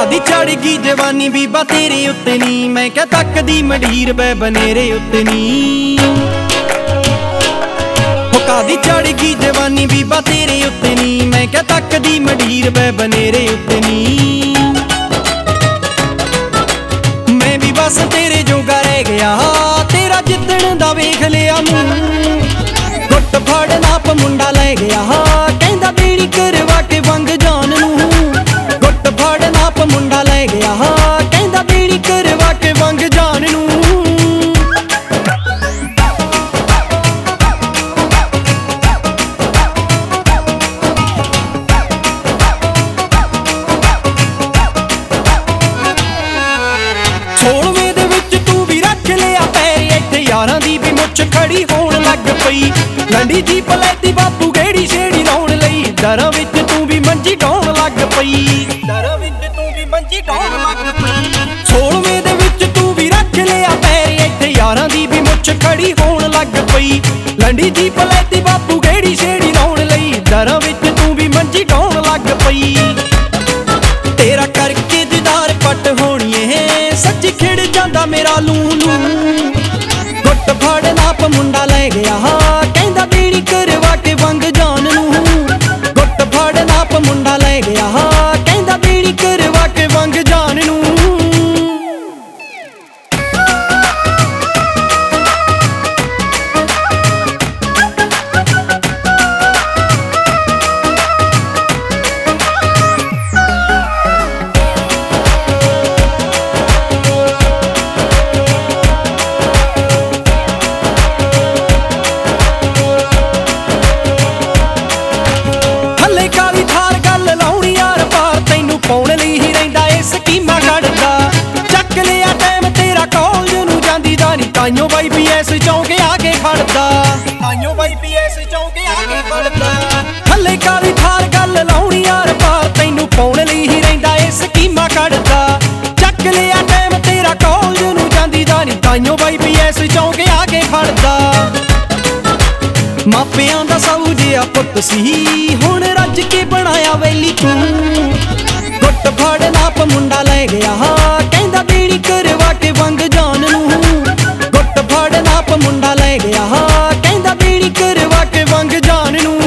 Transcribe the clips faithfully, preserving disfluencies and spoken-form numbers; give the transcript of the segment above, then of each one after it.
दी चढ़ गई जवानी बीबा तेरे उत्ते नी, मैं क्या तकदी मंडीर बै बनेरे उत्ते नी। हुक्का दी चढ़ गई जवानी बीबा तेरे उत्ते नी, मैं क्या तकदी मंडीर बै बनेरे उत्ते नी। मैं भी बस तेरे जोगा रह गया, तेरा जिद्दण दा वेख लिया मूंह। गुट फड़ नाप मुंडा लै गया, कहंदा बेड़ी करवा के वंग जान नूं। गुट फड़ नाप मुंडा लै गया, कहंदा बेड़ी करवा के वंग जान नूं। सोलवें दे विच तू भी रख लिया पैर, इत्थे यारां दी भी मुੱਛ खड़ी होण लग पई। लंडी जी पलैती बापू गेड़ी छेड़ी लाउण लई, दरां विच तू भी मंजी ढाउण लग पई। दरां विच तू भी मंजी ढाउण लग पई। सोलवें दे विच तू भी रख लिया पैर, इत्थे यारां दी भी मुੱਛ खड़ी होण लग पई। लंडी जी पलैती बापू गेड़ी छेड़ी लाउण लई, दरां विच तू भी मंजी ढाउण लग पई। तेरा करके दीदार पट होणी है, सच्ची खिड़ जांदा मेरा लूं लूं। गुट फड़ नाप मुंडा लै गया, कहंदा बेड़ी करवा के वंग जान नूं। गुट फड़ नाप मुंडा लै गया, कहंदा बेड़ी करवा के वंग जान नूं। पाउण लई ही रहिंदा ए स्कीमां कढदा, चक लिया टाइम तेरा कॉलेज नूं जांदी दा नी, ताइयों बाई पी एस चौंके आके खड़दा। ताइयों बाई पी एस चौंके आके खड़दा। थल्ले काली थार गल लाउणी यार पार, तैनूं पाउण लई ही रहिंदा ए स्कीमां कढदा, चक लिया टाइम तेरा कॉलेज नूं जांदी दा नी, ताइयों बाई पी एस चौंके आके खड़दा। मापियां दा सऊ जिहा पुੱਤ ਸੀ, हुण रज के बनाया वैली तूं। गुट फड़ नाप मुंडा लै गया, कहंदा बेड़ी करवा के वंग जान नूं। गुट फड़ नाप मुंडा लै गया, कहंदा बेड़ी करवा के वंग जान नूं।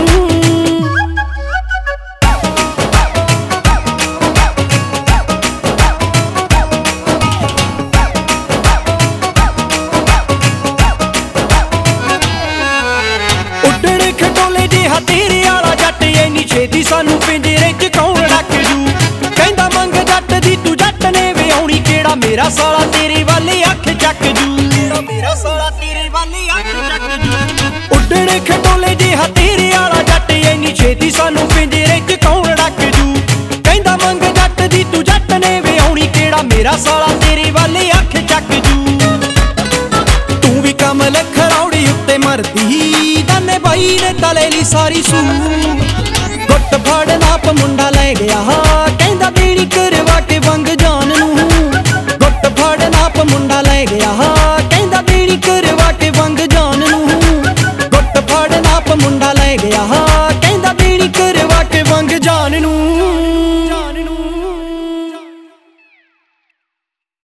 उड्डण खटोले जिहा तेरे आला जट, इन्नी छेती सानू पिंजरे च कौण रख जू। कहंदा मंग जट दी तू जट ने विआउणी, केड़ा मेरा साला तेरे वाले अख चक जू। मेरा साला तेरे वाले अख चक जू। उड्डण खटोले जिहा तेरे आला जट, इन्नी छेती सानू पिंजरे च कौण रख जू। कहंदा मंग जट दी तू जट ने विआउणी, केड़ा मेरा साला तेरे वाले अख चक जू। तू भी कमल खरौड़ी उत्ते मरदी, दाने बाई ने तले ली सारी सू। गुट फड़ नाप मुंडा लै गया, कहंदा बेड़ी करवा के वंग